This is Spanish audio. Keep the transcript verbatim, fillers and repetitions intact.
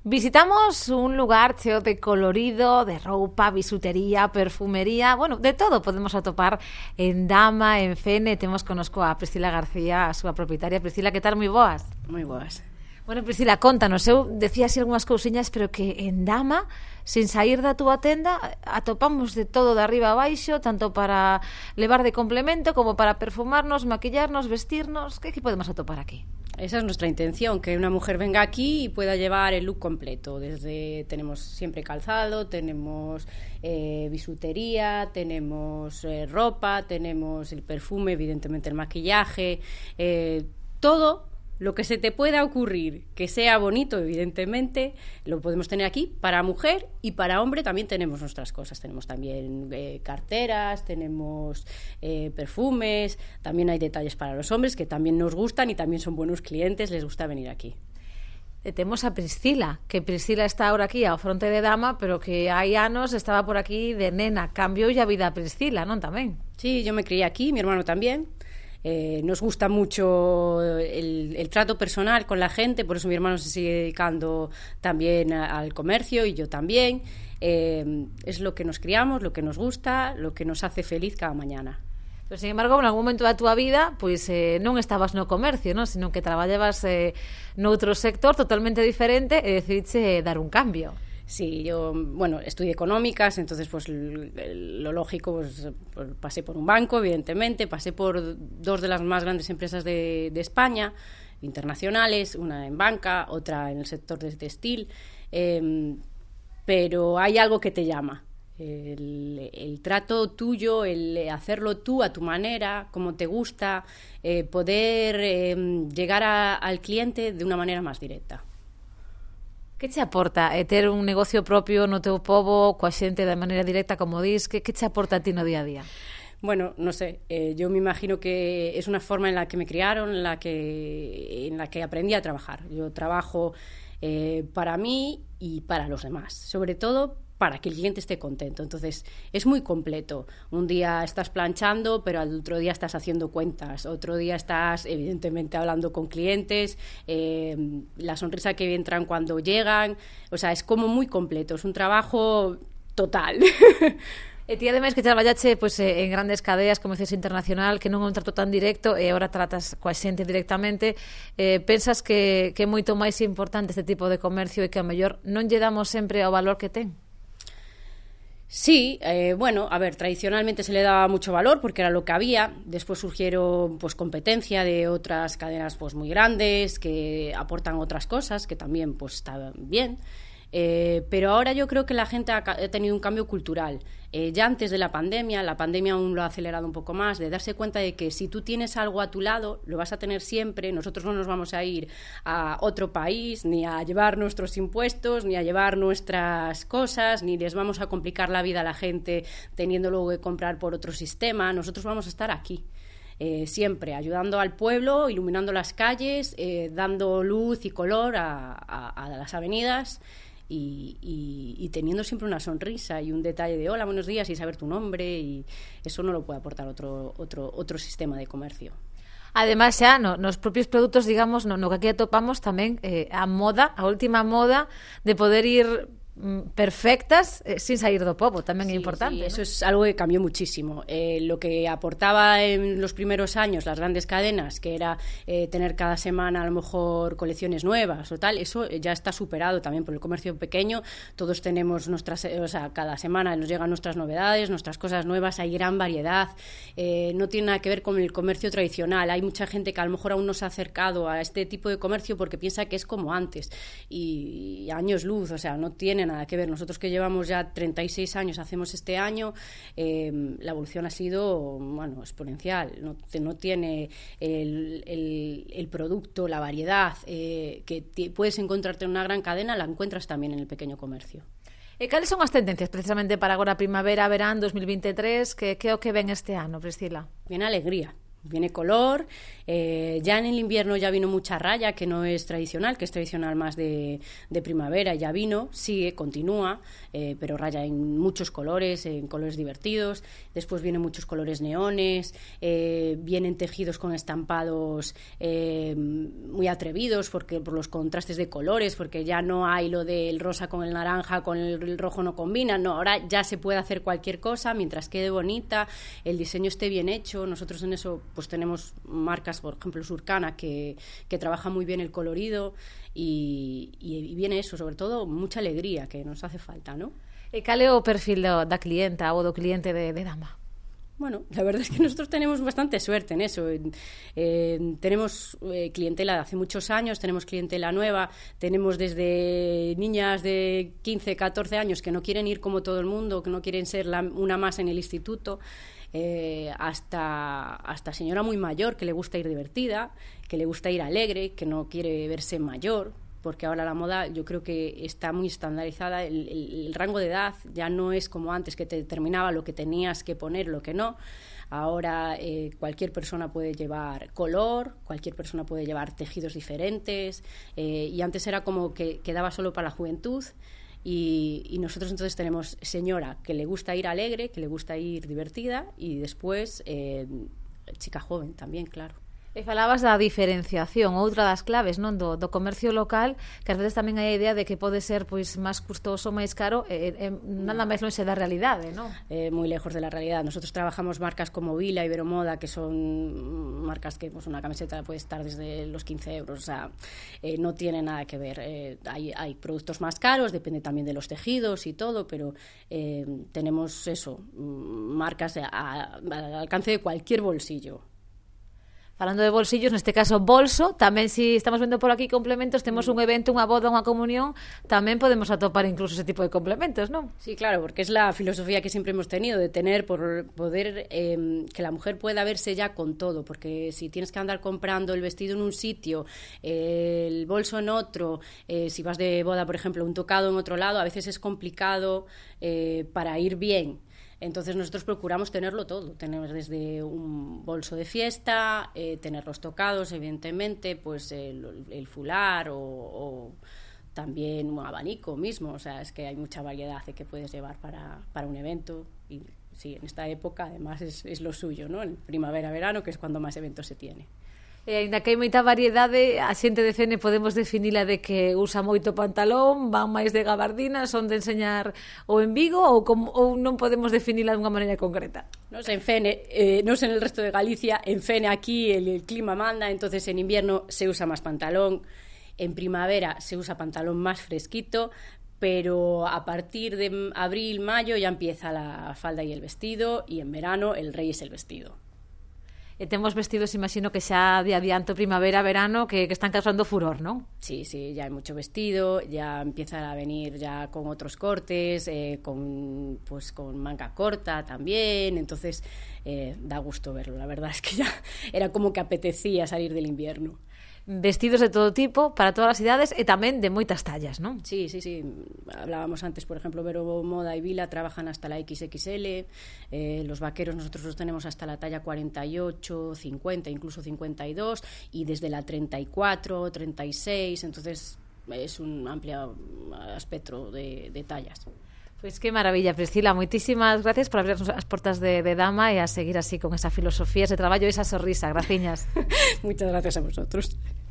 Visitamos un lugar cheo de colorido, de roupa, bisutería, perfumería, bueno, de todo podemos atopar en Dama, en Fene. Temos conosco a Priscila García, a súa propietaria. Priscila, que tal? Moi boas. Moi boas. Bueno, Priscila, contanos, eu decía así algunhas cousiñas, pero que en Dama, sin sair da túa tenda, atopamos de todo de arriba a baixo, tanto para levar de complemento como para perfumarnos, maquillarnos, vestirnos. Que, que podemos atopar aquí? Esa es nuestra intención, que una mujer venga aquí y pueda llevar el look completo. Desde tenemos siempre calzado, tenemos eh, bisutería, tenemos eh, ropa, tenemos el perfume, evidentemente el maquillaje, eh, todo lo que se te pueda ocurrir que sea bonito, evidentemente, lo podemos tener aquí. Para mujer y para hombre también tenemos nuestras cosas. Tenemos también eh, carteras, tenemos eh, perfumes, también hay detalles para los hombres que también nos gustan y también son buenos clientes, les gusta venir aquí. Temos a Priscila, que Priscila está ahora aquí ao fronte de Dama, pero que hai anos estaba por aquí de nena. Cambiou a vida a Priscila, non tamén? Sí, yo me crié aquí, mi hermano también. Eh, nos gusta mucho el, el trato personal con la gente, por eso mi hermano se sigue dedicando también a, al comercio y yo también. Eh, es lo que nos criamos, lo que nos gusta, lo que nos hace feliz cada mañana. Pero, sin embargo, en algún momento da túa vida, pois eh, non estabas no comercio, non? Sino que traballabas eh, noutro sector totalmente diferente e decidiste eh, dar un cambio. Sí, yo, bueno, estudié económicas, entonces pues lo lógico, pues, pues pasé por un banco, evidentemente, pasé por dos de las más grandes empresas de, de España, internacionales, una en banca, otra en el sector de textil, eh, pero hay algo que te llama, el, el trato tuyo, el hacerlo tú a tu manera, como te gusta, eh, poder eh, llegar a, al cliente de una manera más directa. Que che aporta eh, ter un negocio propio no teu pobo, coa xente de maneira directa, como dis? Que, que che aporta a ti no día a día? Bueno, no sé, eh, yo me imagino que es una forma en la que me criaron, en la que, en la que aprendí a trabajar. Yo trabajo eh, para mí y para los demás, sobre todo para que el cliente esté contento. Entonces, es muy completo. Un día estás planchando, pero al otro día estás haciendo cuentas. Otro día estás, evidentemente, hablando con clientes, eh, la sonrisa que entran cuando llegan. O sea, es como muy completo. Es un trabajo total. E ti, ademais, que traballache pois, en grandes cadeas, como dices, internacional, que non é un trato tan directo, e agora tratas coa xente directamente, eh, pensas que, que é moito máis importante este tipo de comercio e que, a mellor, non lle damos sempre o valor que ten? Sí, eh, bueno, a ver, tradicionalmente se le daba mucho valor porque era lo que había. Después surgieron pues competencia de otras cadenas pues muy grandes que aportan otras cosas que también pues está bien. Eh, pero ahora yo creo que la gente ha, ha tenido un cambio cultural. Eh, ya antes de la pandemia, la pandemia aún lo ha acelerado un poco más, de darse cuenta de que si tú tienes algo a tu lado, lo vas a tener siempre. Nosotros no nos vamos a ir a otro país, ni a llevar nuestros impuestos, ni a llevar nuestras cosas, ni les vamos a complicar la vida a la gente teniendo luego que comprar por otro sistema. Nosotros vamos a estar aquí. Eh, siempre ayudando al pueblo, iluminando las calles, eh, dando luz y color a, a, a las avenidas. Y, y, y teniendo siempre una sonrisa y un detalle de hola, buenos días y saber tu nombre, y eso no lo puede aportar otro, otro, otro sistema de comercio. Ademais, xa, no, nos propios produtos, digamos, no, no que aquí atopamos tamén eh, a moda, a última moda de poder ir perfectas eh, sin sair do pobo, tamén é sí, importante, sí, ¿no? Eso es algo que cambió muchísimo. Eh, lo que aportaba en los primeros años las grandes cadenas, que era eh, tener cada semana a lo mejor colecciones nuevas o tal, eso ya está superado también por el comercio pequeño. Todos tenemos nuestras, eh, o sea, cada semana nos llegan nuestras novedades, nuestras cosas nuevas, hay gran variedad. Eh, no tiene nada que ver con el comercio tradicional. Hay mucha gente que a lo mejor aún no se ha acercado a este tipo de comercio porque piensa que es como antes, y, y años luz, o sea, no tiene nada que ver. Nosotros que llevamos ya treinta y seis años, hacemos este año, eh, la evolución ha sido, bueno, exponencial. No, no tiene el, el, el producto, la variedad eh, que t- puedes encontrarte en una gran cadena, la encuentras también en el pequeño comercio. E cales son as tendencias precisamente para agora primavera, verán dos mil veintitrés? Que, que é o que ven este ano, Priscila? Viene alegría. viene color, eh, ya en el invierno ya vino mucha raya, que no es tradicional, que es tradicional más de, de primavera, ya vino, sigue, continúa, eh, pero raya en muchos colores, en colores divertidos, después vienen muchos colores neones, eh, vienen tejidos con estampados eh, muy atrevidos, porque por los contrastes de colores, porque ya no hay lo del rosa con el naranja, con el, el rojo no combina, no, ahora ya se puede hacer cualquier cosa mientras quede bonita, el diseño esté bien hecho. Nosotros en eso pues tenemos marcas, por ejemplo Surcana, que, que trabaja muy bien el colorido y, y, y viene eso, sobre todo mucha alegría que nos hace falta, ¿no? E cal é o perfil da, da clienta ou do cliente de, de Dama? Bueno, la verdad es que nosotros tenemos bastante suerte en eso. Eh, tenemos eh, clientela de hace muchos años, tenemos clientela nueva, tenemos desde niñas de quince, catorce años que no quieren ir como todo el mundo, que no quieren ser la, una más en el instituto, eh, hasta, hasta señora muy mayor que le gusta ir divertida, que le gusta ir alegre, que no quiere verse mayor, porque ahora la moda yo creo que está muy estandarizada, el, el, el rango de edad ya no es como antes, que te determinaba lo que tenías que poner, lo que no. Ahora eh, cualquier persona puede llevar color, cualquier persona puede llevar tejidos diferentes, eh, y antes era como que quedaba solo para la juventud. Y, y nosotros entonces tenemos señora que le gusta ir alegre, que le gusta ir divertida, y después eh, chica joven también, claro. E falabas da diferenciación, outra das claves, non, do, do comercio local, que ás veces tamén hai a idea de que pode ser pois máis custoso, máis caro, e, e nada máis lonxe da realidade, non? Eh, moi lejos de la realidad. Nosotros trabajamos marcas como Vila, Iberomoda, que son marcas que pues, una camiseta puede estar desde los quince euros, o sea, eh, no tiene nada que ver. Eh, hay, hay productos más caros, depende también de los tejidos y todo, pero eh, tenemos eso, marcas a, a, al alcance de cualquier bolsillo. Falando de bolsillos, neste caso bolso, tamén si estamos vendo por aquí complementos, temos un evento, unha boda, unha comunión, tamén podemos atopar incluso ese tipo de complementos, non? Sí, claro, porque es la filosofía que siempre hemos tenido, de tener, por poder, eh, que la mujer pueda verse ya con todo, porque si tienes que andar comprando el vestido en un sitio, eh, el bolso en otro, eh, si vas de boda, por ejemplo, un tocado en otro lado, a veces es complicado eh, para ir bien. Entonces nosotros procuramos tenerlo todo, tener desde un bolso de fiesta, eh, tener los tocados, evidentemente, pues el, el fular o, o también un abanico mismo, o sea, es que hay mucha variedad de que puedes llevar para, para un evento y sí, en esta época además es, es lo suyo, ¿no? En primavera-verano, que es cuando más eventos se tiene. E ainda que hai moita variedade, a xente de Fene podemos definila de que usa moito pantalón, van máis de gabardina, son de enseñar o en Vigo, ou, como, ou non podemos definila de unha maneira concreta? No sé, en Fene, eh, no sé en el resto de Galicia, en Fene aquí el, el clima manda, entonces en invierno se usa más pantalón, en primavera se usa pantalón más fresquito, pero a partir de abril, mayo ya empieza la falda y el vestido, y en verano el rey es el vestido. E temos vestidos, imagino que xa de adianto primavera, verano, que, que están causando furor, ¿no? Sí, sí, ya hay mucho vestido, ya empiezan a venir ya con otros cortes, eh, con pues con manga corta también, entonces eh, da gusto verlo, la verdad es que ya era como que apetecía salir del invierno. Vestidos de todo tipo, para todas as idades e tamén de moitas tallas, non? Sí, sí, sí. Hablábamos antes, por ejemplo, Iberomoda y Vila trabajan hasta la equis equis ele, eh, los vaqueros nosotros los tenemos hasta la talla cuarenta y ocho, cincuenta, incluso cincuenta y dos, y desde la treinta y cuatro, treinta y seis, entonces es un amplio espectro de, de tallas. Pois que maravilla, Priscila, moitísimas gracias por abrirnos as portas de, de Dama e a seguir así con esa filosofía, ese traballo e esa sonrisa, graciñas. Muchas gracias a vosotros.